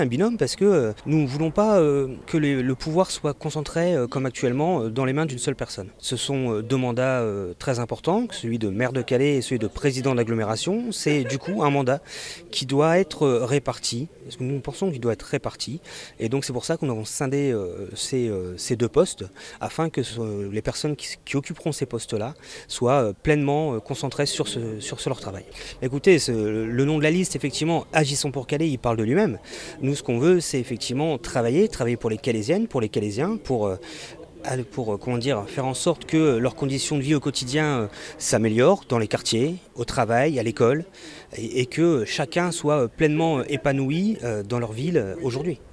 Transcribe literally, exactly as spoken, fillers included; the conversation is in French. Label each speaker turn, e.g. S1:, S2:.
S1: Un binôme parce que euh, nous ne voulons pas euh, que les- le pouvoir soit concentré euh, comme actuellement euh, dans les mains d'une seule personne. Ce sont euh, deux mandats euh, très importants, celui de maire de Calais et celui de président d'agglomération. C'est du coup un mandat qui doit être euh, réparti, parce que nous pensons qu'il doit être réparti. Et donc c'est pour ça que nous avons scindé euh, ces, euh, ces deux postes, afin que ce- les personnes qui, qui occuperont ces postes-là soient euh, pleinement euh, concentrées sur, ce, sur ce leur travail. Écoutez, ce- le nom de la liste, effectivement, Agissons pour Calais, il parle de lui-même. Nous, ce qu'on veut, c'est effectivement travailler, travailler pour les Calaisiennes, pour les Calaisiens, pour, euh, pour euh, comment dire, faire en sorte que leurs conditions de vie au quotidien euh, s'améliorent dans les quartiers, au travail, à l'école, et, et que chacun soit pleinement épanoui euh, dans leur ville euh, aujourd'hui.